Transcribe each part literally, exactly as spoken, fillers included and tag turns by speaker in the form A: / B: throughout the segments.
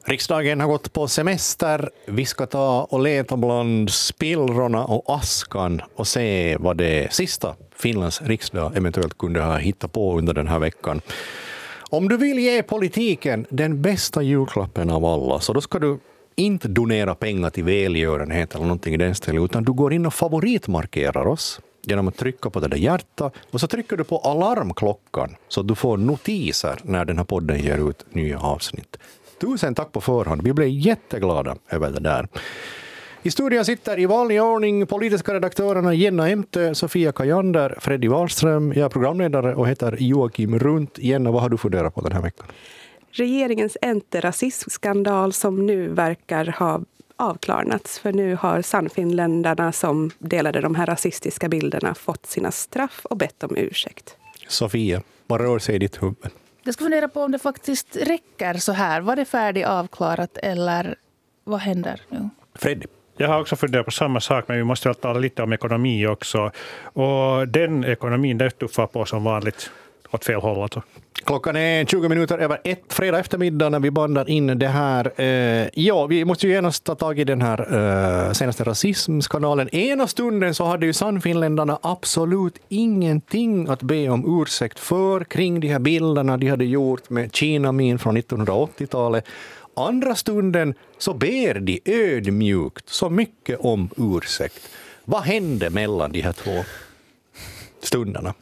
A: Riksdagen har gått på semester. Vi ska ta och leta bland spillrorna och askan och se vad det sista Finlands riksdag eventuellt kunde ha hittat på under den här veckan. Om du vill ge politiken den bästa julklappen av alla, så då ska du inte donera pengar till välgörenhet eller någonting i den stilen, utan du går in och favoritmarkerar oss genom att trycka på det där hjärta, och så trycker du på alarmklockan så att du får notiser när den här podden ger ut nya avsnitt. Tusen tack på förhand. Vi blir jätteglada över det där. I studion sitter i vanlig ordning politiska redaktörerna Jenna Emtö, Sofia Kajander, Freddy Wahlström. Jag är programledare och heter Joakim Runt. Jenna, vad har du funderat på den här veckan?
B: Regeringens antirasismskandal som nu verkar ha avklarnats. För nu har Sannfinländarna som delade de här rasistiska bilderna fått sina straff och bett om ursäkt.
A: Sofia, vad rör sig i ditt huvud?
C: Jag ska fundera på om det faktiskt räcker så här. Var det färdigt avklarat eller vad händer nu?
A: Freddy?
D: Jag har också funderat på samma sak, men vi måste väl tala lite om ekonomi också. Och den ekonomin, det tuffar på som vanligt åt fel håll. Alltså.
A: Klockan är tjugo minuter över ett fredag eftermiddag när vi bandar in det här. Eh, ja, vi måste ju genast ta tag i den här eh, senaste rasismskandalen. Ena stunden så hade ju Sannfinländarna absolut ingenting att be om ursäkt för kring de här bilderna de hade gjort med Kinamin från nittonhundraåttiotalet. Andra stunden så ber de ödmjukt så mycket om ursäkt. Vad hände mellan de här två stunderna?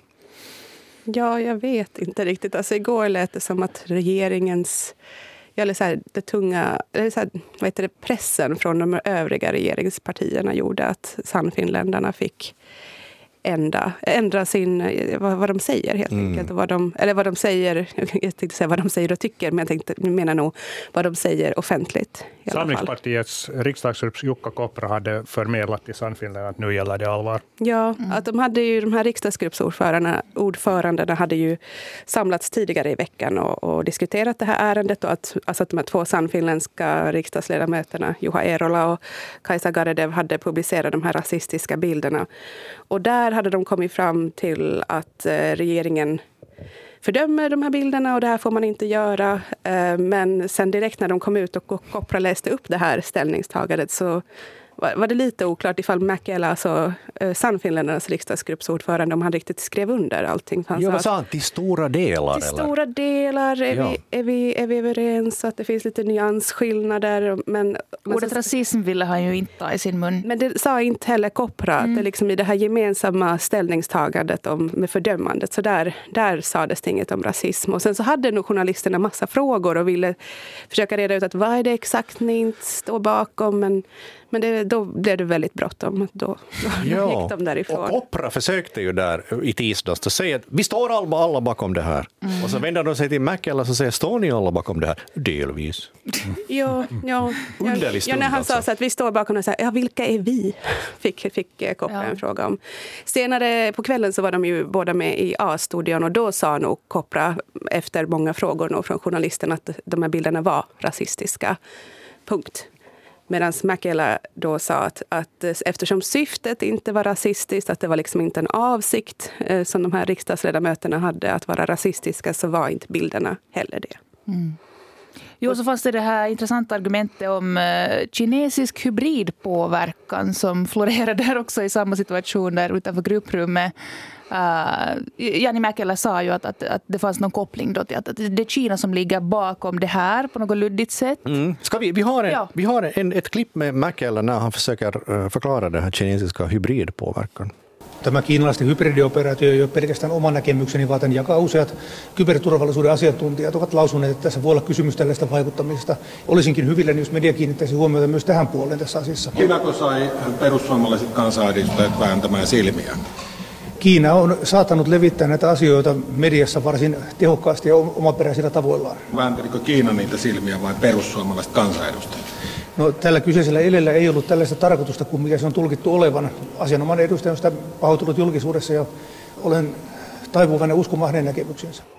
B: Ja, jag vet inte riktigt. Alltså, igår lät det som att regeringens, eller så här, det tunga, eller så här, vad heter det, pressen från de övriga regeringspartierna gjorde att Sannfinländarna fick ändra, ändra sin, vad, vad de säger helt mm. enkelt. Och vad de, eller vad de säger, jag tänkte säga vad de säger och tycker, men jag tänkte, menar nog vad de säger offentligt.
D: Samlingspartiets riksdagsgrupp Jukka Kopra hade förmedlat till Sannfinländarna att nu gäller det allvar.
B: Ja, mm. att de hade ju, de här riksdagsgruppsordförandena ordförandena hade ju samlats tidigare i veckan och, och diskuterat det här ärendet, och att, alltså att de här två sannfinländska riksdagsledamöterna, Juha Eerola och Kaisa Garedew, hade publicerat de här rasistiska bilderna. Och där hade de kommit fram till att eh, regeringen fördömer de här bilderna och det här får man inte göra. Eh, men sen direkt när de kom ut och Kopra läste upp det här ställningstagandet så var, var det lite oklart ifall Mäkelä, alltså eh, Sannfinländarnas riksdagsgruppsordförande, de hade riktigt skrev under allting.
A: Ja, vad sa han? Till stora delar?
B: Till eller? stora delar är, ja. vi, är, vi, är vi överens att det finns lite nyansskillnader. Men, men
C: ordet
B: så,
C: rasism ville han ju inte ta i sin mun.
B: Men det sa inte heller Kopra. Mm. Det liksom i det här gemensamma ställningstagandet om, med fördömandet. Så där, där sades det inget om rasism. Och sen så hade nog journalisterna massa frågor och ville försöka reda ut att vad är det exakt ni inte står bakom. Men, men det, då blev det väldigt bråttom. Då, då
A: ja.
B: gick de därifrån.
A: Och Kopra försökte ju där i tisdags att säga att vi står alla, alla bakom det här. Mm. Och så vänder de sig till Mäkelä och säger, står ni alla bakom det här? Delvis.
B: Mm. Ja, ja.
A: Underlig stund,
B: ja, när han
A: alltså.
B: sa så att vi står bakom det, så här, ja, vilka är vi? Fick, fick Kopra ja. en fråga om. Senare på kvällen så var de ju båda med i A-studion, och då sa nog Kopra efter många frågor nog från journalisten att de här bilderna var rasistiska. Punkt. Medan Mäkelä då sa att, att eftersom syftet inte var rasistiskt, att det var liksom inte en avsikt eh, som de här riksdagsledamöterna hade att vara rasistiska, så var inte bilderna heller det.
C: Mm. Jo, så fanns det det här intressanta argumentet om uh, kinesisk hybridpåverkan som florerar där också i samma situation där utanför grupprummet. Uh, Jani Mäkelä sa ju att, att, att det fanns någon koppling då till att, att det är Kina som ligger bakom det här på något luddigt sätt.
A: Mm. Ska vi, vi har, en,
C: ja.
A: vi har en, ett klipp med Mäkelä när han försöker uh, förklara den här kinesiska hybridpåverkan.
E: Tämä kiinalaisten hybridioperaatio ei ole pelkästään oman näkemykseni, vaan tämän jakaa useat kyberturvallisuuden asiantuntijat ovat lausuneet, että tässä voi olla kysymys tällaista vaikuttamisesta. Olisinkin hyvilläni, jos media kiinnittäisi huomiota myös tähän puoleen tässä asiassa.
F: Kiinako sai perussuomalaiset kansanedustajat vääntämään silmiä?
E: Kiina on saattanut levittää näitä asioita mediassa varsin tehokkaasti ja omaperäisillä tavoillaan.
F: Vääntälikö Kiina niitä silmiä vai perussuomalaiset kansanedustajat?
E: No, tällä kyseisellä elellä ei ollut tällaista tarkoitusta kuin mikä se on tulkittu olevan. Asianomainen edustaja on sitä pahoittanut julkisuudessa ja olen taipuvainen uskomaan hänen näkemyksensä.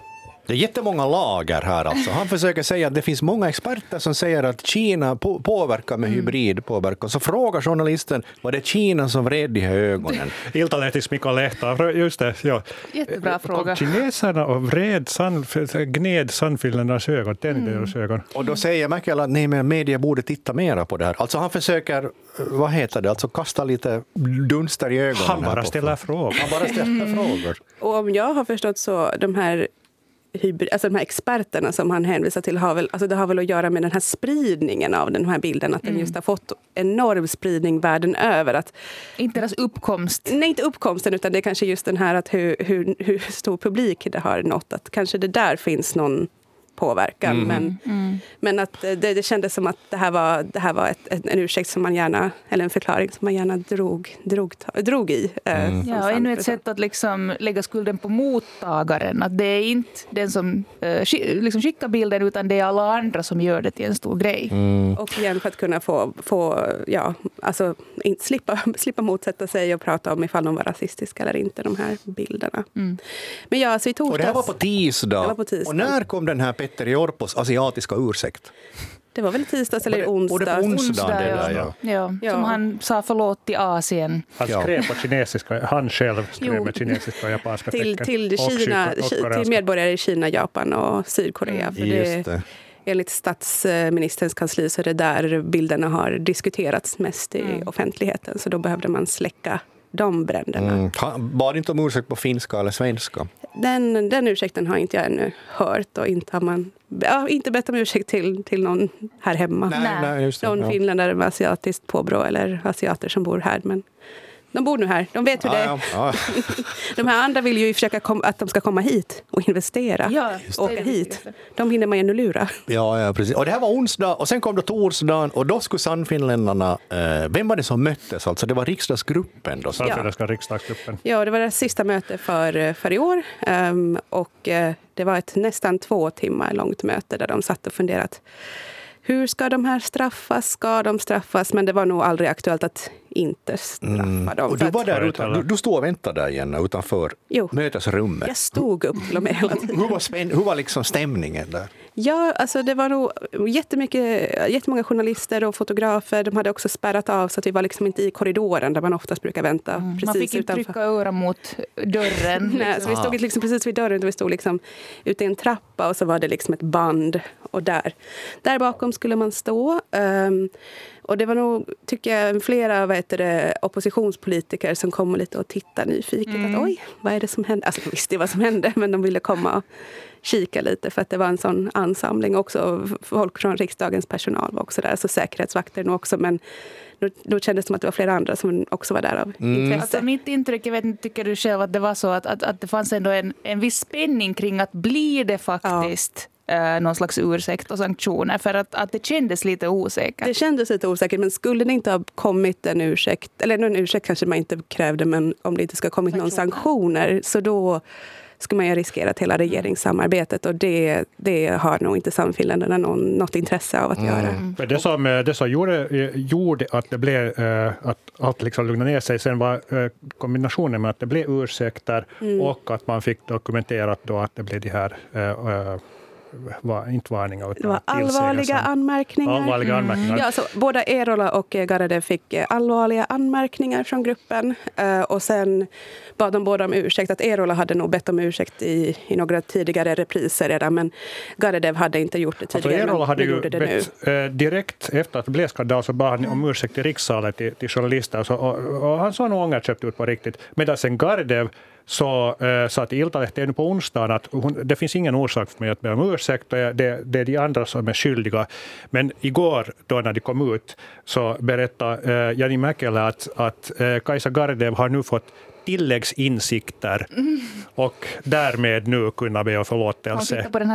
A: Det är jättemånga lager här alltså. Han försöker säga att det finns många experter som säger att Kina på- påverkar med hybridpåverkan. Så frågar journalisten, var det Kina som vred de här ögonen?
D: Iltalehtis Mika Lehto, just det. Ja.
C: Jättebra fråga.
D: Kom kineserna och vred san, gned sannfinländarnas ögon, tände deras ögon.
A: Och då säger Mäkelä att nej, men media borde titta mera på det här. Alltså han försöker, vad heter det, alltså kasta lite dunster i ögonen.
D: Han
A: här
D: bara
A: på-
D: ställer frågor.
A: Han bara ställer frågor.
B: Och om jag har förstått så, de här hybrid, alltså de här experterna som han hänvisar till har väl, alltså det har väl att göra med den här spridningen av den här bilden, att den just har fått enorm spridning världen över. Att,
C: Inte deras uppkomst.
B: nej, inte uppkomsten, utan det är kanske just den här att hur, hur, hur stor publik det har nått. Att kanske det där finns någon påverkan. Men, men att det, det kändes som att det här var, det här var ett, ett, en ursäkt som man gärna, eller en förklaring som man gärna drog, drog, drog i. eh, som
C: Ja, och
B: sant
C: ännu ett
B: person.
C: sätt att liksom lägga skulden på mottagaren. Att det är inte den som eh, sk- liksom skickar bilden, utan det är alla andra som gör det till en stor grej.
B: Och igen för att kunna få, få ja, alltså, inte slippa, slippa motsätta sig och prata om ifall de var rasistiska eller inte, de här bilderna. Men ja, så i torsdags...
A: Och det här var på tisdag.
B: Det var på tisdag.
A: Och när kom den här Petteri Orpos asiatiska ursäkt?
B: Det var väl tisdags eller
A: Var det-
B: onsdag.
A: var det på onsdag? det där,
C: ja.
A: ja.
C: Ja,
B: Ja.
C: som han sa förlåt till Asien.
D: Han
A: Ja.
D: skrev på kinesiska, han själv skrev
B: Jo.
D: med kinesiska och japanska
B: Till,
D: tecken.
B: till,
D: Och
B: Kina,
D: kypa- och
B: till
D: koreanska.
B: medborgare i Kina, Japan och Sydkorea. För
A: Just
B: det,
A: det.
B: enligt statsministerns kansli så är det där bilderna har diskuterats mest i offentligheten. Så då behövde man släcka de bränderna.
A: Mm. Han bad inte om ursäkt på finska eller svenska.
B: Den, den ursäkten har inte jag ännu hört och inte har man ja, inte bett om ursäkt till, till någon här hemma.
C: Nej.
A: nej just det.
B: Någon
A: ja.
B: finländare med asiatiskt påbrå eller asiater som bor här. Men de bor nu här. De vet hur det är.
A: Ja, ja,
B: De här andra vill ju försöka kom, att de ska komma hit och investera.
C: Ja,
B: och åka hit. De hinner man ju nu lura.
A: ja, ja, precis. Och det här var onsdag och sen kom det torsdagen och då skulle sannfinländarna, eh, vem var det som möttes? Alltså det var riksdagsgruppen då. Så.
D: Sannfinländska riksdagsgruppen.
B: Ja, det var det sista mötet för, för i år. Um, och uh, det var ett nästan två timmar långt möte där de satt och funderat. Hur ska de här straffas? Ska de straffas? Men det var nog aldrig aktuellt att inte straffa
A: Mm.
B: dem.
A: Och
B: För
A: du
B: att-
A: var där utan, du, du stod och väntade där igen utanför
B: Jo.
A: mötesrummet.
B: Jag stod upp till och med hela tiden.
A: Hur var, spänn, hur var liksom stämningen där?
B: Ja, alltså det var nog jättemycket, jättemånga journalister och fotografer. De hade också spärrat av så att vi var liksom inte i korridoren där man oftast brukar vänta. Precis
C: Man fick inte
B: utanför.
C: trycka öra mot dörren.
B: Nej, så vi stod liksom precis vid dörren, vi stod liksom ute i en trappa och så var det liksom ett band. Och där, där bakom skulle man stå. Um, och det var nog, tycker jag, flera vad heter det, oppositionspolitiker som kom lite och tittade nyfiket.
C: Mm.
B: Att oj, vad är det som hände? Alltså de visste vad som hände, men de ville komma och kika lite för att det var en sån ansamling. Också folk från riksdagens personal var också där, alltså säkerhetsvakter nog också, men då, då kändes det som att det var flera andra som också var där av intresse.
C: Alltså mitt intryck, jag vet inte, tycker du själv att det var så att, att, att det fanns ändå en, en viss spänning kring att blir det faktiskt eh, någon slags ursäkt och sanktioner, för att, att det kändes lite osäkert.
B: Det kändes lite osäkert, men skulle det inte ha kommit en ursäkt, eller en ursäkt kanske man inte krävde, men om det inte ska ha kommit någon sanktioner, så då skulle man ju riskera att hela regeringssamarbetet, och det, det har nog inte Sannfinländarna någon, något intresse av att
A: Mm.
B: göra.
D: Men det som, det som gjorde, gjorde att det blev eh, att allt liksom lugnade ner sig sen var eh, kombinationen med att det blev ursäkter och att man fick dokumenterat då att det blev de här eh, eh, var, inte varningar utan
B: Det var allvarliga
D: tillsägelser.
B: anmärkningar.
D: allvarliga anmärkningar.
B: Ja, alltså, både Eerola och Garedew fick eh, allvarliga anmärkningar från gruppen. Eh, och sen bad de båda om ursäkt. Att Eerola hade nog bett om ursäkt i, i några tidigare repriser redan. Men Garedew hade inte gjort det
D: Alltså
B: tidigare.
D: Eerola
B: men
D: hade
B: nu
D: ju
B: gjorde det nu.
D: bett, eh, direkt efter att det blev skandal så bad han om ursäkt till rikssalen till, till journalister. Så, och, och han sa nog ångerköpt ut på riktigt. Medan sen Garedew så eh, sa till Iltalehti ännu på onsdagen att hon, det finns ingen orsak för mig att be om ursäkt och jag, det, det är de andra som är skyldiga. Men igår då när de kom ut så berättade eh, Jani Mäkelä att, att eh, Kaisa Garedew har nu fått tilläggsinsikter och därmed nu kunna be om
C: Man
D: förlåtelse.
C: tittar på den här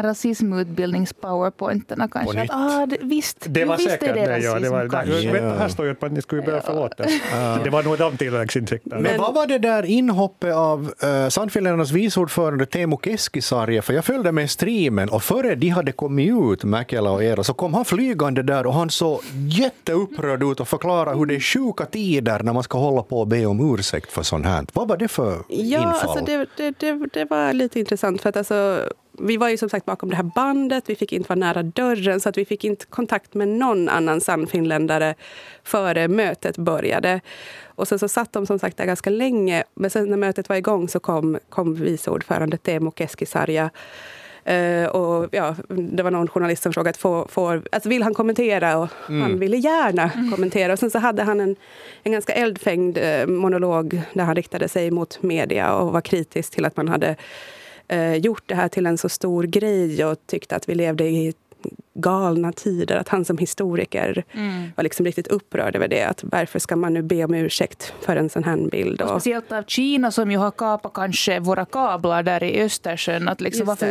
C: rasismutbildnings-powerpointerna kanske.
A: nytt.
C: Att, ah, det, visst,
D: Det var
C: jo, visst
D: säkert
C: är det
D: det, ja. Det var,
C: rasism,
D: det,
C: kanske.
D: vänta, här står ju på att ni skulle börja förlåtelse. Det var nog de tilläggsinsikterna.
A: Men vad var det där inhoppet av uh, Sannfinländarnas viceordförande Teemu Keskisarja? För jag följde med streamen och före de hade kommit ut, Mäkelä och Eero, så kom han flygande där och han såg jätteupprörd ut och förklarade hur det är sjuka tider när man ska hålla på och be om ursäkt för sånt här. Vad var det för
B: Ja,
A: infall?
B: alltså det, det, det, det var lite intressant för att alltså, vi var ju som sagt bakom det här bandet, vi fick inte vara nära dörren så att vi fick inte kontakt med någon annan sannfinländare före mötet började. Och sen så satt de som sagt där ganska länge, men sen när mötet var igång så kom, kom vice ordförande Teemu Keskisarja. Uh, och ja, det var någon journalist som frågade får, får, alltså vill han kommentera och mm. han ville gärna mm. kommentera och sen så hade han en, en ganska eldfängd uh, monolog där han riktade sig mot media och var kritisk till att man hade uh, gjort det här till en så stor grej och tyckte att vi levde i galna tider, att han som historiker mm. var liksom riktigt upprörd över det, att varför ska man nu be om ursäkt för en sån här bild. Och...
C: Speciellt av Kina som ju har kapat kanske våra kablar där i Östersjön, att liksom varför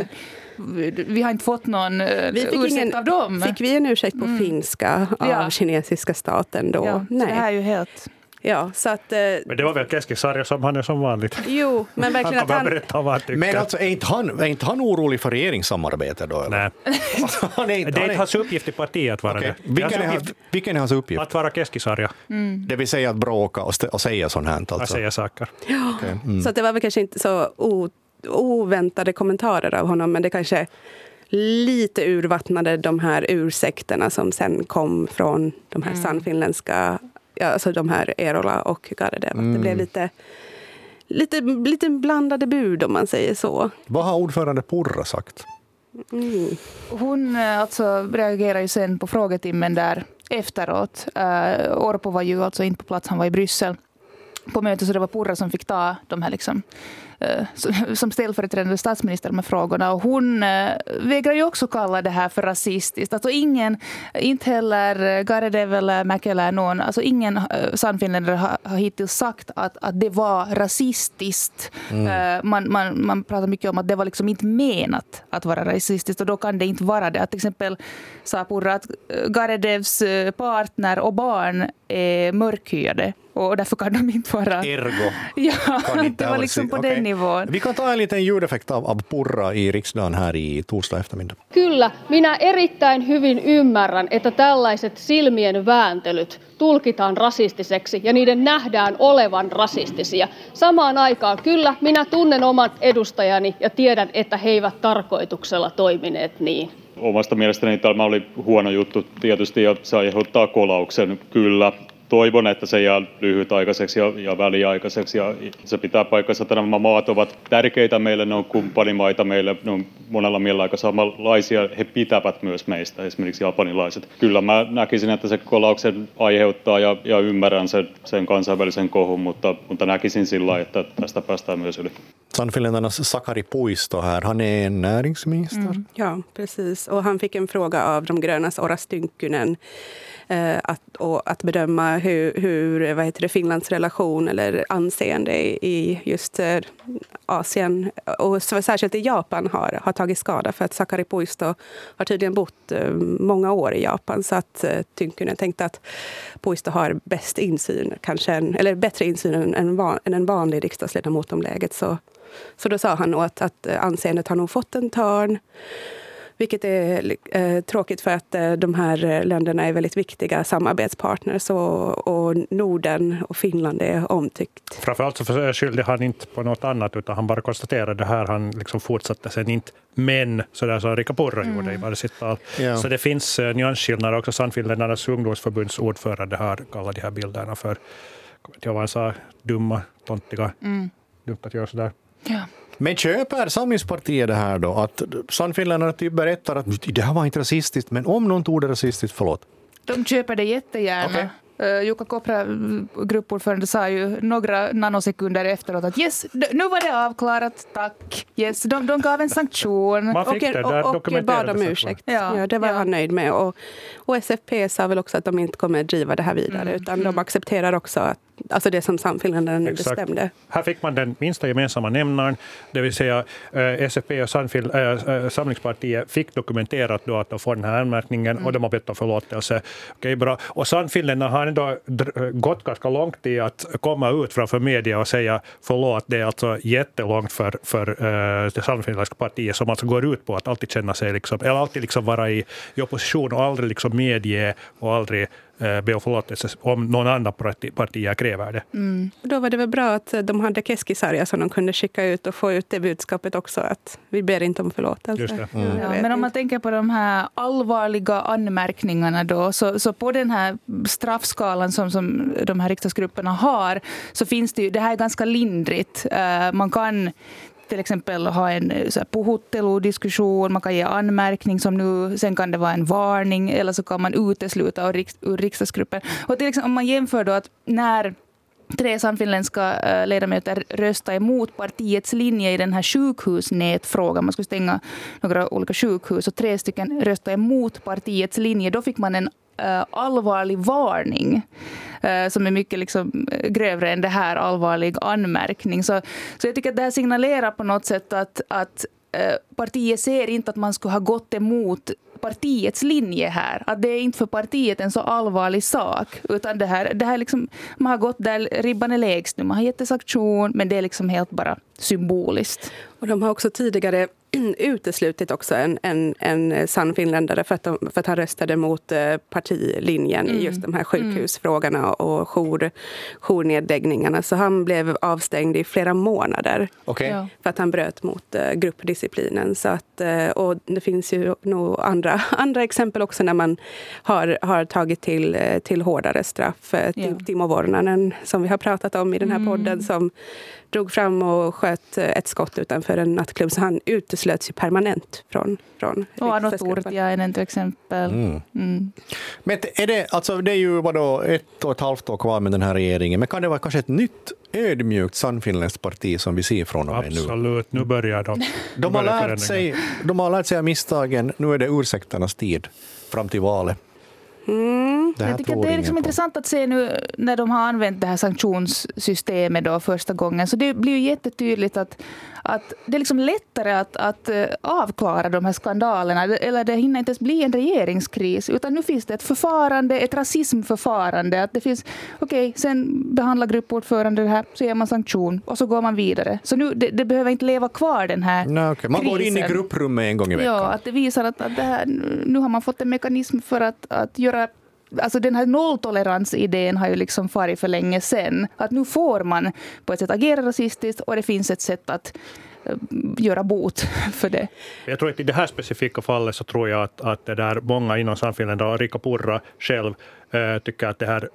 C: vi har inte fått någon vi fick ursäkt ingen, av dem.
B: Fick vi en ursäkt på mm. finska av ja. kinesiska staten då?
C: Ja, nej. Det här är ju helt...
B: Ja, så att, eh,
D: men det var väl Keskisarja som han är som vanligt.
B: Jo, men verkligen
D: han
B: att han...
D: berätta vad han tycker.
A: Men alltså, är inte han, är inte han orolig för regeringssamarbete då? Eller?
D: Nej.
A: han är inte,
D: det är
A: han
D: inte
A: är...
D: hans uppgift i partiet att vara
A: okay.
D: det.
A: Vilken är, hans, vilken är hans uppgift?
D: Att vara Keskisarja.
A: Mm. Det vill säga att bråka och, st- och säga sånt här. Alltså.
D: Att säga saker.
B: Ja, okay. mm. Så att det var väl kanske inte så o- oväntade kommentarer av honom, men det kanske lite urvattnade de här ursäkterna som sen kom från de här mm. sannfinländska, ja, alltså de här Eerola och Gardev. Mm. Det blev lite, lite, lite blandade bud om man säger så.
A: Vad har ordförande Purra sagt?
C: Mm. Hon alltså reagerar ju sen på frågetimmen där efteråt. Uh, Orpo var ju alltså inte på plats, han var i Bryssel på mötet, så det var Purra som fick ta de här liksom som ställföreträdande statsminister med frågorna, och hon äh, vägrar ju också kalla det här för rasistiskt. Alltså ingen, inte heller Gardev eller Mäkelä, någon, alltså ingen äh, sannfinländare har, har hittills sagt att, att det var rasistiskt. Mm. Äh, man, man, man pratar mycket om att det var liksom inte menat att vara rasistiskt, och då kan det inte vara det. Att till exempel sa Purra att Gardevs partner och barn är mörkhyade, och därför kan de inte vara...
A: Ergo.
C: Ja, det var liksom på okay. den nivån.
A: Vi kan ta en liten ljudeffekt av, av Purra i riksdagen här i torsdag eftermiddag.
G: Kyllä, minä erittäin hyvin ymmärrän, että tällaiset silmien vääntelyt tulkitaan rasistiseksi ja niiden nähdään olevan rasistisia. Samaan aikaan kyllä, minä tunnen omat edustajani ja tiedän, että he eivät tarkoituksella toimineet niin.
H: Omasta mielestäni tämä oli huono juttu tietysti, ja se aiheuttaa kolauksen, kyllä. Toivon, että se jää lyhytaikaiseksi ja, ja väliaikaiseksi, ja se pitää paikkansa, että nämä maat ovat tärkeitä meille, ne on kumppanimaita meille, ne on monella mielellä aika samanlaisia, he pitävät myös meistä, esimerkiksi japanilaiset. Kyllä mä näkisin, että se kolauksen aiheuttaa ja, ja ymmärrän sen, sen kansainvälisen kohun, mutta, mutta näkisin sillä, että tästä päästään myös yli.
A: Sannfinländarnas Sakari Puisto här, han är näringsminister. Mm,
B: ja, precis. Och han fick en fråga av de grönas Ora Stynkkynen eh, att, och att bedöma hur, hur vad heter det, Finlands relation eller anseende i just eh, Asien och särskilt i Japan har, har tagit skada, för att Sakari Puisto har tydligen bott eh, många år i Japan, så att eh, Tynkkynen tänkte att Puisto har bäst insyn, kanske en, eller bättre insyn än en, van, än en vanlig riksdagsledamot om läget, så Så då sa han att, att anseendet har nog fått en törn, vilket är eh, tråkigt, för att eh, de här länderna är väldigt viktiga samarbetspartners, och, och Norden och Finland är omtyckt.
D: Framförallt så skyllde han inte på något annat, utan han bara konstaterade det här, han liksom fortsatte sen inte, men sådär som Riikka Purra mm. gjorde i varje sitt tal. Ja. Så det finns uh, nyansskillnader också. Sannfinländarnas ungdomsförbunds ordförande har kallat de här bilderna för, jag var han sa, dumma, tontiga, mm. dumt att göra sådär.
C: Ja.
A: Men köper Samlingspartiet det här då? Att sannfinländarna typ berättar att det här var inte rasistiskt, men om någon tog det rasistiskt, förlåt.
C: De köper det jättegärna. Okay. Uh, Jukka Kopra, gruppordförande, sa ju några nanosekunder efteråt att yes, d- nu var det avklarat, tack. Yes, de, de gav en sanktion.
D: Man fick
B: och,
D: det där
B: och, och bad om ursäkt. Ja, ja, det var ja. han nöjd med. Och, och S F P sa väl också att de inte kommer driva det här vidare, mm. utan de accepterar också att, alltså det som Sannfinländarna nu bestämde.
D: Här fick man den minsta gemensamma nämnaren, det vill säga eh, S F P och Sannfil, eh, Samlingspartiet fick dokumenterat då att de får den här anmärkningen, mm. och de har bett om förlåtelse. Okej, bra. Och Sannfinländarna har ändå gått ganska långt i att komma ut framför media och säga förlåt. Det är alltså jättelångt för, för uh, det sannfinländska partiet, som alltså går ut på att alltid känna sig liksom, eller alltid liksom vara i, i opposition och aldrig liksom medge och aldrig eh, be om förlåtelse om någon annan parti, partier kräver det.
B: Mm. Då var det väl bra att de hade keskisarja som de kunde skicka ut och få ut det budskapet också, att vi ber inte om förlåtelse.
D: Just det.
C: Mm. Ja, men om man tänker på de här allvarliga anmärkningarna då, så, så på den här straffskalan som, som de här riksdagsgrupperna har, så finns det ju, det här är ganska lindrigt. Uh, man kan till exempel ha en så här puhuttelu-diskussion, man kan ge anmärkning som nu, sen kan det vara en varning, eller så kan man utesluta ur, riks, ur riksdagsgruppen. Och till exempel om man jämför då att när tre samfinländska ledamöter röstar emot partiets linje i den här sjukhusnätfrågan, man skulle stänga några olika sjukhus, och tre stycken röstar emot partiets linje, då fick man en Uh, allvarlig varning uh, som är mycket liksom grövre än det här, allvarlig anmärkning. Så, så jag tycker att det här signalerar på något sätt att, att uh, partiet ser inte att man skulle ha gått emot partiets linje här. Att det är inte för partiet en så allvarlig sak, utan det här, det här liksom, man har gått där ribban är lägst nu. Man har gett en sanktion, men det är liksom helt bara symboliskt.
B: Och de har också tidigare uteslutit också en, en, en sann finländare för att, de, för att han röstade mot partilinjen mm. i just de här sjukhusfrågorna och jour, journedläggningarna. Så han blev avstängd i flera månader
A: okay.
B: ja. för att han bröt mot gruppdisciplinen. Så att, och det finns ju nog andra, andra exempel också när man har, har tagit till, till hårdare straff. Ja. Timo Vornanen som vi har pratat om i den här podden mm. som drog fram och sköt ett skott utanför en nattklubb, så han uteslöts ju permanent från, från
C: och Arno Turtiainen till exempel. Mm. Mm.
A: Men är det, alltså det är ju vadå, ett och ett halvt år kvar med den här regeringen, men kan det vara kanske ett nytt ödmjukt sannfinländskt parti som vi ser från och med nu?
D: Absolut, nu börjar de.
A: De har, lärt sig, de har lärt sig av misstagen, nu är det ursäkternas tid fram till valet.
C: Mm. Jag tycker att det är liksom intressant att se nu när de har använt det här sanktionssystemet då första gången, så det blir ju jättetydligt att, att det är liksom lättare att, att avklara de här skandalerna, eller det hinner inte ens bli en regeringskris, utan nu finns det ett förfarande, ett rasismförfarande, att det finns, okej, okay, sen behandlar gruppordförande det här, så ger man sanktion och så går man vidare. Så nu, det, det behöver inte leva kvar den här
A: Nej, okay. Man krisen. Går in i grupprummet en gång i veckan.
C: Ja, att det visar att, att det här, nu har man fått en mekanism för att, att göra. Alltså den här nolltolerans-idén har ju liksom farit för länge sedan. Att nu får man på ett sätt agera rasistiskt och det finns ett sätt att uh, göra bot för det.
D: Jag tror att i det här specifika fallet så tror jag att, att det där många inom Sannfinland och Riikka Purra själv äh, tycker att det här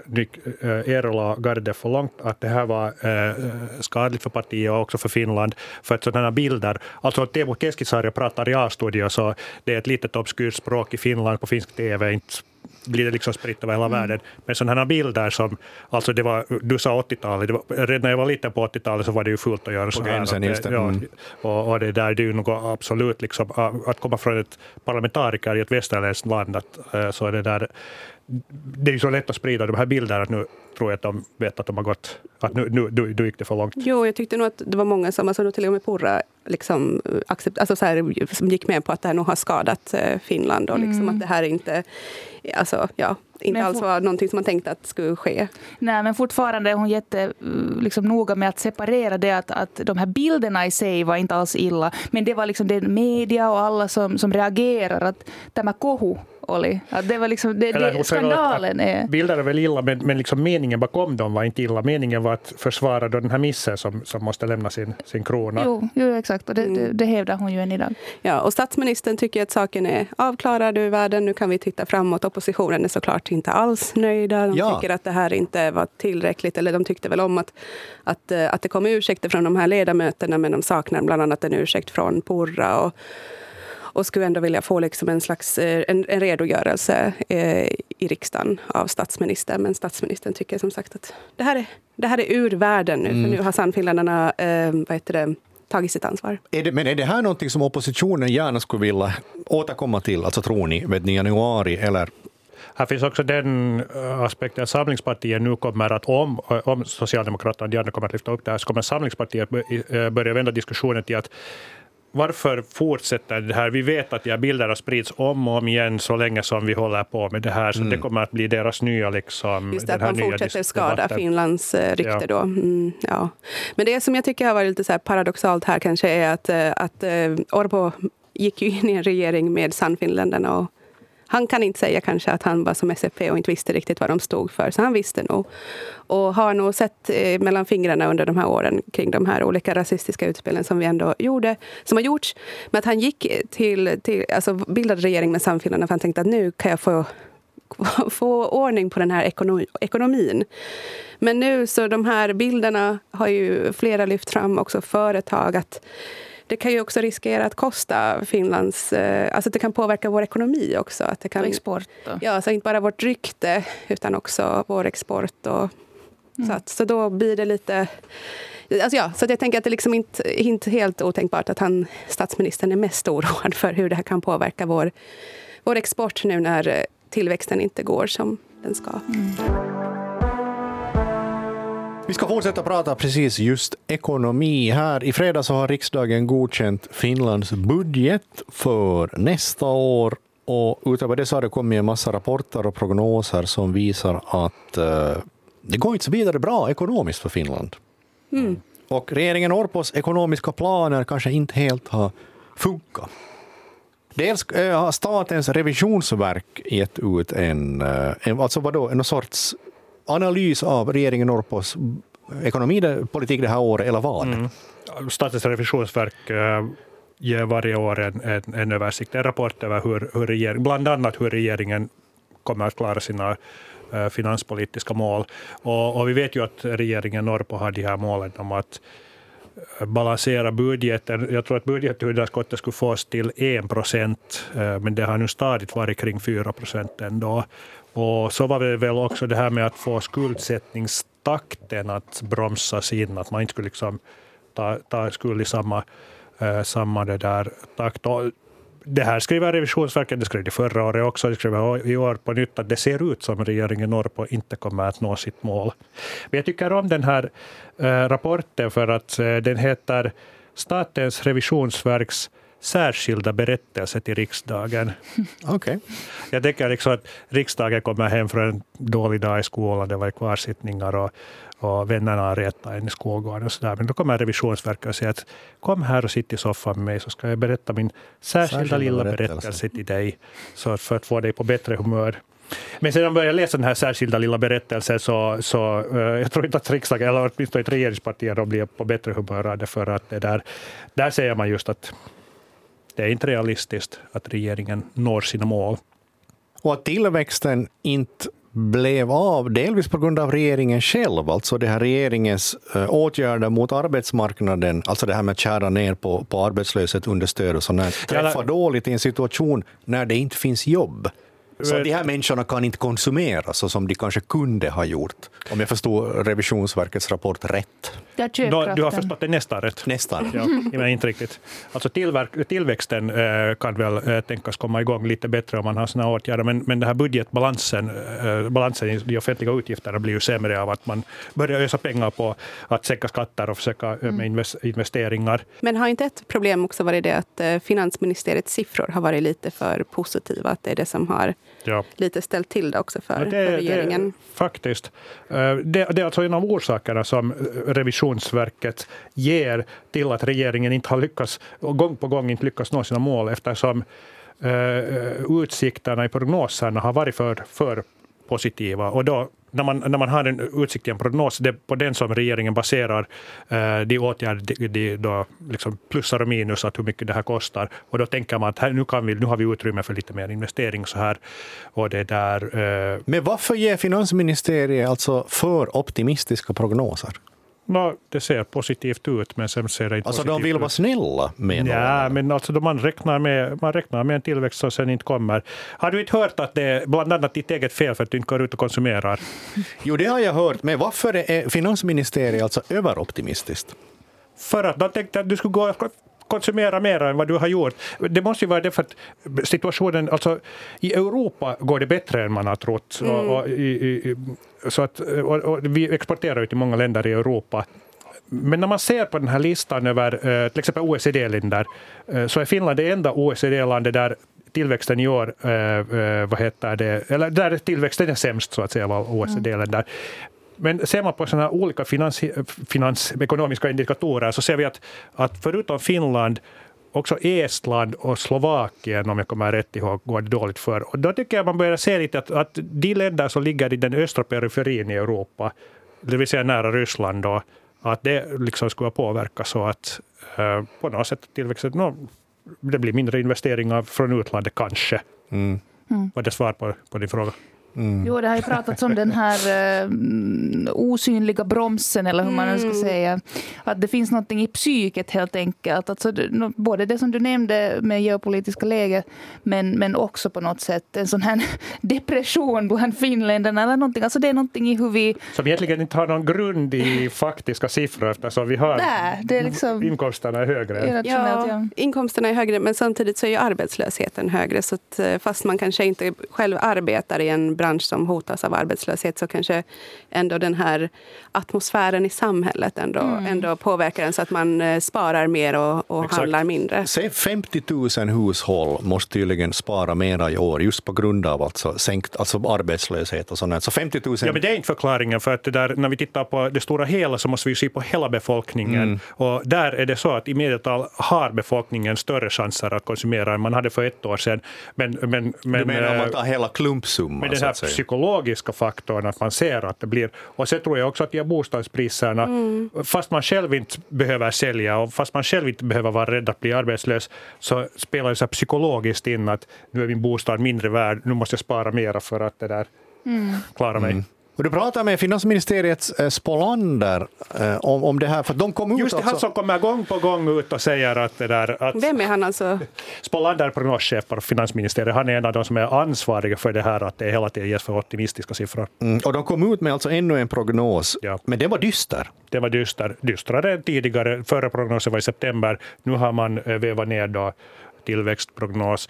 D: äh, Eerola Garde för långt, att det här var äh, skadligt för partiet och också för Finland, för att sådana bilder, alltså Teemu Keskisarja pratar i A-studio, så det är ett litet obskyrt språk i Finland på finsk tv, inte blir det liksom spritt över hela mm. världen. Men sådana bilder som, alltså det var, du sa åttiotalet, det var, redan när jag var liten på åttiotalet så var det ju fullt att göra så här.
A: Gränsen,
D: det, ja, mm. och, och det där, det är ju något absolut liksom, att komma från ett parlamentariker i ett västerländskt land, att, så är det där, det är ju så lätt att sprida de här bilderna, att nu tror jag att de vet att de har gått, att nu, nu, nu, nu gick det för långt.
B: Jo, jag tyckte nog att det var många som, alltså till och med Purra, liksom, accept, alltså så här, som gick med på att det här nog har skadat Finland och liksom mm. att det här inte, alltså ja, inte men alls var någonting som man tänkte att skulle ske.
C: Nej, men fortfarande är hon jätte liksom, noga med att separera det, att, att de här bilderna i sig var inte alls illa, men det var liksom det media och alla som, som reagerar att tämä kohu oli. Att det var liksom, det, det, skandalen är...
D: Bilder är väl illa, men, men liksom meningen bakom dem var inte illa. Meningen var att försvara då den här missen som, som måste lämna sin, sin krona.
C: Jo, jo exakt. Och det, mm. det, det hävdar hon ju än idag.
B: Ja, och statsministern tycker att saken är avklarad ur världen. Nu kan vi titta framåt. Oppositionen är såklart inte alls nöjda. De ja. tycker att det här inte var tillräckligt. Eller de tyckte väl om att, att, att det kom ursäkter från de här ledamöterna, men de saknar bland annat en ursäkt från Purra och och skulle ändå vilja få liksom en slags en, en redogörelse eh, i riksdagen av statsministern. Men statsministern tycker som sagt att det här är, det här är ur världen nu. Mm. För nu har Sannfinländarna eh, vad heter det, tagit sitt ansvar.
A: Är det, men är det här någonting som oppositionen gärna skulle vilja återkomma till? Alltså tror ni, vet ni, januari eller...
D: Här finns också den aspekten att Samlingspartiet nu kommer att, om, om Socialdemokraterna gärna kommer att lyfta upp det här, så kommer Samlingspartiet börja vända diskussionen till att varför fortsätter det här? Vi vet att de här bilderna sprids om och om igen så länge som vi håller på med det här. Så mm. det kommer att bli deras nya liksom...
B: Just det, att man fortsätter skada Finlands rykte ja. då. Mm, ja. Men det som jag tycker har varit lite så här paradoxalt här kanske är att, att Orpo gick ju in i en regering med Sannfinländarna och han kan inte säga kanske att han var som S F P och inte visste riktigt vad de stod för, så han visste nog. Och har nog sett eh, mellan fingrarna under de här åren kring de här olika rasistiska utspelen som vi ändå gjorde, som har gjorts. Men att han gick till, till alltså bildade regering med Samfinland, för han tänkte att nu kan jag få få ordning på den här ekonom- ekonomin. Men nu så de här bilderna har ju flera lyft fram också företag, att det kan ju också riskera att kosta Finlands, alltså att det kan påverka vår ekonomi också. Att det kan,
C: export då.
B: Ja, så inte bara vårt rykte utan också vår export. Och, mm. så, att, så då blir det lite... Alltså ja, så jag tänker att det liksom inte, inte helt otänkbart att han, statsministern är mest oroad för hur det här kan påverka vår, vår export nu när tillväxten inte går som den ska. Mm.
A: Vi ska fortsätta prata precis just ekonomi här. I fredag så har riksdagen godkänt Finlands budget för nästa år. Och utöver det så har det kommit en massa rapporter och prognoser som visar att uh, det går inte så vidare bra ekonomiskt för Finland. Mm. Och regeringen Orpos ekonomiska planer kanske inte helt har funkat. Dels har statens revisionsverk gett ut en, en, alltså vadå, en sorts analys av regeringen Orpos ekonomipolitik det här året, eller vad?
D: Mm. Statens revisionsverk äh, ger varje år en, en, en översikt, en rapport över hur, hur regering, bland annat hur regeringen kommer att klara sina äh, finanspolitiska mål. Och, och vi vet ju att regeringen Orpo har de här målen om att balansera budgeten. Jag tror att budgetunderskottet skulle fås till en procent, men det har nu stadigt varit kring fyra procent ändå. Och så var det väl också det här med att få skuldsättningstakten att bromsas in, att man inte skulle liksom ta, ta skuld i samma, eh, samma det där takt. Och det här skriver Revisionsverket, det skrev det förra året också, det skriver i år på nytt att det ser ut som regeringen Norrpo inte kommer att nå sitt mål. Men jag tycker om den här äh, rapporten för att äh, den heter Statens revisionsverks särskilda berättelse till riksdagen.
A: Okay.
D: Jag tänker liksom att riksdagen kommer hem från en dålig dag i skolan, det var kvarsittningar och, och vännerna har retat en i skolgården och sådär. Men då kommer Revisionsverket och säger att kom här och sitt i soffan med mig så ska jag berätta min särskilda, särskilda lilla berättelse. berättelse till dig så för att få dig på bättre humör. Men sedan började jag läsa den här särskilda lilla berättelsen så, så uh, jag tror inte att riksdagen eller åtminstone ett regeringsparti då blir på bättre humör för att det där, där säger man just att det är inte realistiskt att regeringen når sina mål.
A: Och att tillväxten inte blev av delvis på grund av regeringen själv, alltså det här regeringens äh, åtgärder mot arbetsmarknaden, alltså det här med att kära ner på, på arbetslöshet, understöd och sådär, träffar ja, dåligt i en situation när det inte finns jobb. Så de här människorna kan inte konsumera så som de kanske kunde ha gjort. Om jag förstår Revisionsverkets rapport rätt.
D: Då, du har förstått det nästan rätt.
A: Nästan.
D: Ja, men inte riktigt. Alltså tillverk, tillväxten eh, kan väl eh, tänkas komma igång lite bättre om man har såna åtgärder. Men, men den här budgetbalansen eh, balansen i de offentliga utgifterna blir ju sämre av att man börjar ösa pengar på att sänka skatter och försöka mm. med investeringar.
B: Men har inte ett problem också varit det att eh, finansministeriets siffror har varit lite för positiva? Att det är det som har ja. lite ställt till det också för, ja, det, för regeringen?
D: Det, faktiskt. Det, det är alltså en av orsakerna som Revisionsverket ger till att regeringen inte har lyckats, och gång på gång inte lyckats nå sina mål eftersom uh, utsikterna i prognoserna har varit för, för positiva. Och då, när man, när man har en utsikt i en prognos, det är på den som regeringen baserar uh, de åtgärder, de, de då liksom plussar och minus, att hur mycket det här kostar. Och då tänker man att här, nu, kan vi, nu har vi utrymme för lite mer investering så här. Och det där, uh...
A: Men varför ger finansministeriet alltså för optimistiska prognoser?
D: No, det ser positivt ut, men sen ser det inte
A: alltså
D: positivt ut.
A: De vill vara snälla med
D: ja, men alltså då man räknar med, man räknar med en tillväxt som sen inte kommer. Har du inte hört att det är bland annat ditt eget fel för att du inte går ut och konsumerar?
A: Jo, det har jag hört, men varför är finansministeriet alltså överoptimistiskt?
D: För att de tänkte att du skulle gå konsumera mer än vad du har gjort. Det måste ju vara det för att situationen, alltså i Europa går det bättre än man har trott. Mm. Och, och, i, i, så att, och, och vi exporterar ju till många länder i Europa. Men när man ser på den här listan över eh, till exempel O E C D-länder eh, så är Finland det enda O E C D-landet där tillväxten i år, eh, eh, vad heter det, eller där tillväxten är sämst så att säga av O E C D-länder. Men ser man på sådana olika finans, finans, ekonomiska indikatorer så ser vi att, att förutom Finland också Estland och Slovakien, om jag kommer rätt ihåg, går det dåligt för. Och då tycker jag man börjar se lite att, att de länder som ligger i den östra periferin i Europa, det vill säga nära Ryssland då, att det liksom skulle påverka så att uh, på något sätt tillväxten, no, det blir mindre investeringar från utlandet kanske. Mm. Mm. Var det svar på, på din fråga?
C: Mm. Jo, det har ju pratats om den här eh, osynliga bromsen, eller hur man nu ska
B: Mm.
C: säga. Att det finns någonting i psyket helt enkelt. Alltså, det, både det som du nämnde med geopolitiska läget, men, men också på något sätt en sån här depression bland finländarna eller någonting. Alltså det är någonting i hur vi...
D: Som egentligen inte har någon grund i faktiska siffror, eftersom vi har
C: Nej, det är liksom
D: inkomsterna är högre.
B: Ja,
C: ja.
B: inkomsterna är högre, men samtidigt så är ju arbetslösheten högre. Så att, eh, fast man kanske inte själv arbetar i en bransch som hotas av arbetslöshet, så kanske ändå den här atmosfären i samhället ändå, mm. ändå påverkar en så att man eh, sparar mer och, och handlar mindre.
A: Säg femtio tusen hushåll måste tydligen spara mera i år just på grund av alltså sänkt alltså arbetslöshet och sånt. Så femtio tusen...
D: Ja, men det är inte förklaringen, för att det där, när vi tittar på det stora hela så måste vi se på hela befolkningen. Mm. Och där är det så att i medeltal har befolkningen större chanser att konsumera än man hade för ett år sedan. Men, men, men,
A: du menar om man tar hela klumpsumman?
D: Men den här psykologiska faktorn att man ser att det blir... Och så tror jag också att de här bostadspriserna, mm. fast man själv inte behöver sälja och fast man själv inte behöver vara rädd att bli arbetslös, så spelar det så psykologiskt in att nu är min bostad mindre värd, nu måste jag spara mera för att det där mm. klara mig. Mm.
A: Och du pratar med finansministeriets eh, Spolander eh, om, om det här, för de kom ut...
D: Just det,
A: alltså...
D: han som kommer gång på gång ut och säger att det där... Att
B: Vem är han alltså?
D: Spolander, prognoschef på finansministeriet, han är en av de som är ansvariga för det här, att det hela tiden ges för optimistiska siffror.
A: Mm, och de kom ut med alltså ännu en prognos, ja. Men det var dyster.
D: Det var dyster, dystrare än tidigare. Förra prognosen var i september, nu har man vevat ner då tillväxtprognos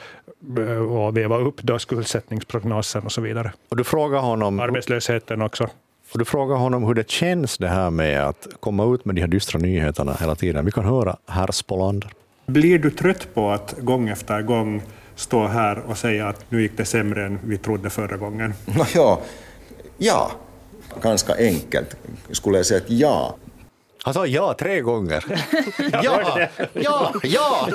D: och veva upp då skuldsättningsprognosen och så vidare.
A: Och du frågar honom...
D: Arbetslösheten också.
A: Och du frågar honom hur det känns det här med att komma ut med de här dystra nyheterna hela tiden. Vi kan höra herr Spolander.
I: Blir du trött på att gång efter gång stå här och säga att nu gick det sämre än vi trodde förra gången?
J: Ja, ja. Ganska enkelt skulle jag säga att ja.
A: Han sa ja tre gånger. ja, ja, ja.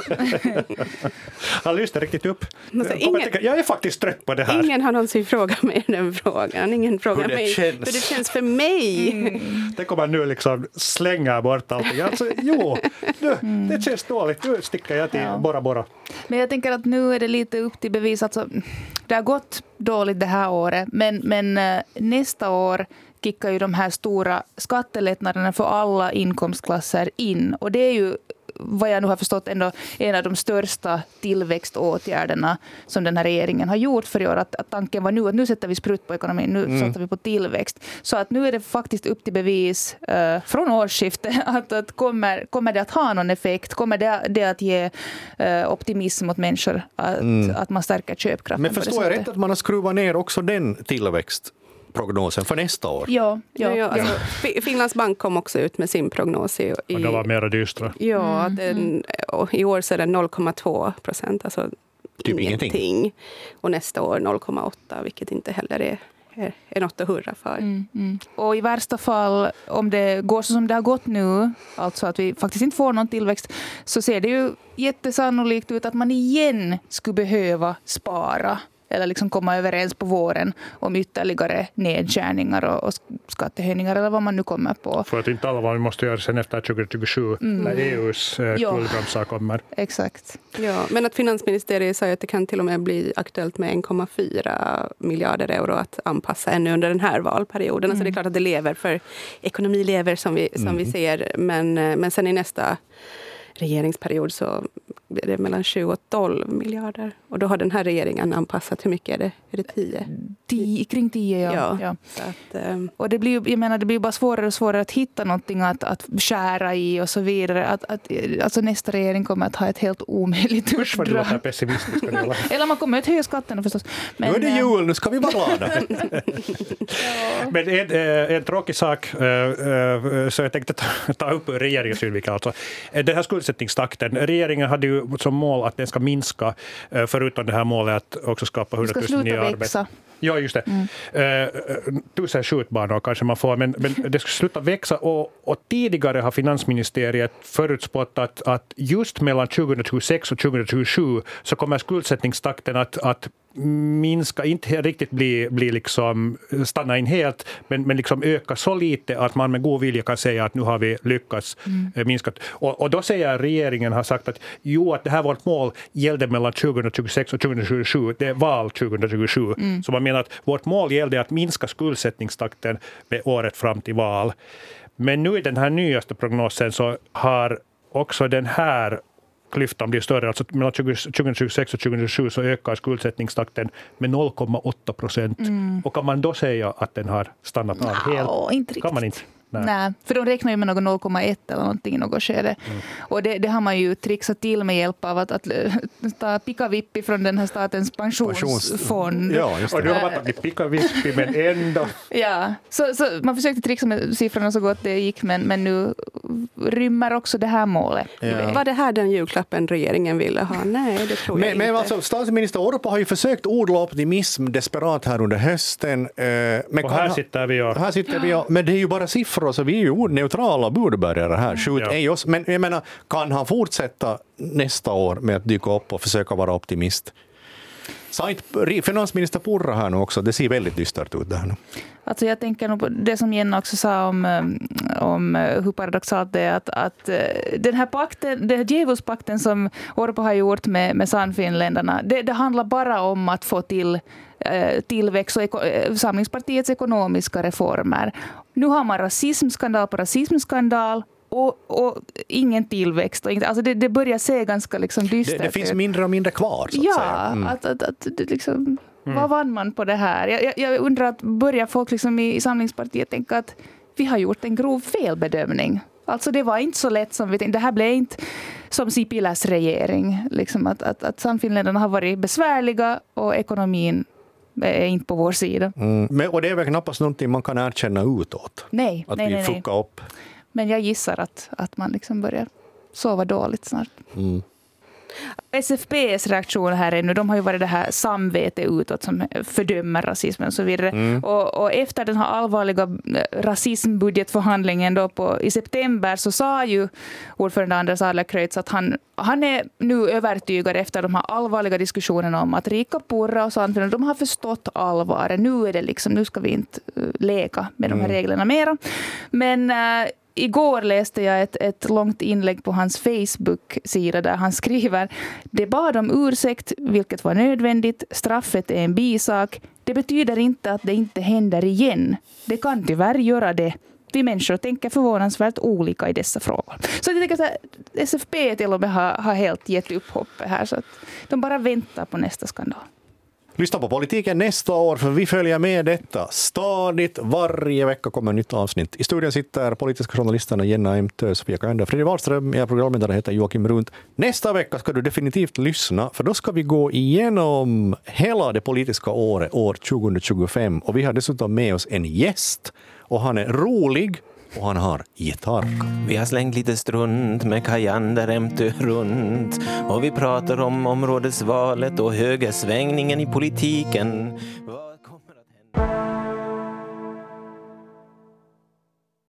D: Han lyste riktigt upp.
B: Alltså, ingen,
D: jag är faktiskt trött på det här.
B: Ingen har någonsin frågat mig den frågan. Ingen frågar
A: hur det
B: mig
A: känns.
B: hur det känns för mig. Mm.
D: Det kommer nu liksom slänga bort allting. Alltså, jo, nu, mm. det känns dåligt. Nu sticker jag till ja. Bora Bora.
C: Men jag tänker att nu är det lite upp till bevis. Alltså, det har gått dåligt det här året. Men, men nästa år kickar ju de här stora skattelättnaderna för alla inkomstklasser in. Och det är ju, vad jag nu har förstått, ändå en av de största tillväxtåtgärderna som den här regeringen har gjort för i år. Att, att tanken var nu att nu sätter vi sprutt på ekonomin, nu mm. sätter vi på tillväxt. Så att nu är det faktiskt upp till bevis uh, från årsskiftet att, att kommer, kommer det att ha någon effekt? Kommer det, det att ge uh, optimism åt människor? Att, mm. att man stärker köpkraften?
A: Men förstår jag rätt att man har skruvat ner också den tillväxt prognosen för nästa år?
C: Ja, ja,
B: ja, alltså, Finlands bank kom också ut med sin prognos. I,
D: och det var mera dystra.
B: Ja, mm. den, i år så är det noll komma två procent, alltså
A: typ
B: ingenting. ingenting. Och nästa år noll komma åtta, vilket inte heller är, är, är något att hurra för.
C: Mm, mm. Och i värsta fall, om det går så som det har gått nu, alltså att vi faktiskt inte får någon tillväxt, så ser det ju jättesannolikt ut att man igen skulle behöva spara eller liksom komma överens på våren om ytterligare nedskärningar och, och skattehöjningar eller vad man nu kommer på.
D: För att inte alla vad vi måste göra sen efter tjugo tjugosju mm. när E U:s eh, skuldbromsar kommer.
C: Exakt.
B: Ja, men att finansministeriet säger att det kan till och med bli aktuellt med en komma fyra miljarder euro att anpassa ännu under den här valperioden. Mm. Alltså det är klart att det lever, för ekonomi lever som vi, som mm. vi ser, men, men sen i nästa regeringsperiod så blir det mellan sju och tolv miljarder. Och då har den här regeringen anpassat, hur mycket är det? Är det tio?
C: tio kring tio, ja.
B: ja,
C: ja.
B: Så att, um...
C: och det blir, jag menar, det blir bara svårare och svårare att hitta någonting att, att skära i och så vidare. Att, att, alltså nästa regering kommer att ha ett helt omöjligt
D: uppdrag. Usch vad du låter pessimistisk.
C: Eller man kommer att höja skatterna förstås.
A: Men, nu är det jul, nu ska vi vara glada.
D: ja. Men en, en tråkig sak, så jag tänkte ta, ta upp regeringens synvinkel. Alltså. Den här skuldsättningstakten, regeringen hade ju ju som mål att den ska minska, förutom det här målet att också skapa hundratusen nya arbeten. Ja, just det. Mm. Uh, tusen skjutbanor kanske man får, men, men det ska sluta växa. Och, och tidigare har finansministeriet förutspått att, att just mellan tjugohundratjugosex och tjugohundratjugosju så kommer skuldsättningstakten att, att minska, inte riktigt bli, bli liksom, stanna in helt, men, men liksom öka så lite att man med god vilja kan säga att nu har vi lyckats mm. minska. Och, och då säger regeringen har sagt att jo, att det här vårt mål gällde mellan tjugohundratjugosex och tjugohundratjugosju. Det är val tjugohundratjugosju. Mm. Så man menar att vårt mål gällde att minska skuldsättningstakten med året fram till val. Men nu i den här nyaste prognosen så har också den här klyftan blir större. Alltså mellan tjugohundratjugosex och tjugohundratjugosju så ökar skuldsättningstakten med noll komma åtta procent. Mm. Och kan man då säga att den har stannat av helt?
C: Ja, inte riktigt.
D: Kan man inte. Nej.
C: Nej, för de räknar ju med något noll komma ett eller någonting i något skede. Mm. Och det, det har man ju trixat till med hjälp av att, att ta pikavippi från den här statens pensionsfond.
D: Ja, just det. Och du har varit att bli pikavippi, men ändå.
C: Ja, så, så man försökte trixa med siffrorna så gott det gick, men, men nu rymmer också det här målet.
B: Ja. Var det här den julklappen regeringen ville ha? Nej, det tror
A: men,
B: jag
A: men
B: inte.
A: alltså, statsminister Orpo har ju försökt odla optimism desperat här under hösten. Men
D: och här sitter vi och...
A: Här sitter vi och, men det är ju bara siffror. Så vi är ju neutrala budbärare här. Skjut ja. ej oss. Men jag menar, kan han fortsätta nästa år med att dyka upp och försöka vara optimist? Sajt, finansminister Purra här nu också. Det ser väldigt dystert ut där nu.
C: Alltså jag tänker nog på det som Jenna också sa om, om hur paradoxalt det är att, att den här pakten, den här djävulspakten som Orpo har gjort med, med Sannfinländarna, det, det handlar bara om att få till tillväxt och eko- Samlingspartiets ekonomiska reformer. Nu har man rasismskandal på rasismskandal och, och ingen tillväxt. Och inget, alltså det, det börjar se ganska liksom dystert.
A: Det, det finns mindre och mindre kvar, så att
C: ja,
A: säga. Mm.
C: att, att, att det liksom, mm. vad vann man på det här? Jag, jag, jag undrar att börjar folk liksom i, i Samlingspartiet tänka att vi har gjort en grov felbedömning. Alltså det var inte så lätt som vi tänkte. Det här blev inte som Sipiläs regering. Liksom att, att, att Sannfinländarna har varit besvärliga och ekonomin är inte på vår sida.
A: Mm. Men, och det är väl knappast någonting man kan erkänna utåt.
C: Nej,
A: att
C: nej,
A: vi
C: nej,
A: fuckar
C: nej.
A: upp.
C: Men jag gissar att, att man liksom börjar sova dåligt snart.
A: Mm.
C: S F P:s reaktion här är nu, de har ju varit det här samvete utåt som fördömer rasismen och så vidare. Mm. Och, och efter den här allvarliga rasismbudgetförhandlingen då på, i september så sa ju ordförande Anders Adlercreutz att han, han är nu övertygad efter de här allvarliga diskussionerna om att Riikka Purra och Sannfinland, de har förstått allvaret. Nu är det liksom, nu ska vi inte leka med de här reglerna mera. Men äh, igår läste jag ett, ett långt inlägg på hans Facebook-sida där han skriver: det bad om ursäkt, vilket var nödvändigt. Straffet är en bisak. Det betyder inte att det inte händer igen. Det kan tyvärr göra det. Vi människor tänker förvånansvärt olika i dessa frågor. Så jag tänker att S F P till och med har, har helt gett upp hoppet här. Så att de bara väntar på nästa skandal.
A: Lyssna på politiken nästa år, för vi följer med detta stadigt. Varje vecka kommer ett nytt avsnitt. I studion sitter politiska journalisterna Jenna Emtö, Sofia Kander, Fredrik Wahlström. Jag programledare heter Joakim Runt. Nästa vecka ska du definitivt lyssna, för då ska vi gå igenom hela det politiska året, år tjugohundratjugofem. Och vi har dessutom med oss en gäst. Och han är rolig. Och han har gitarr.
K: Vi har slängt lite strunt med Kajander Emtö runt. Och vi pratar om områdesvalet och högersvängningen i politiken.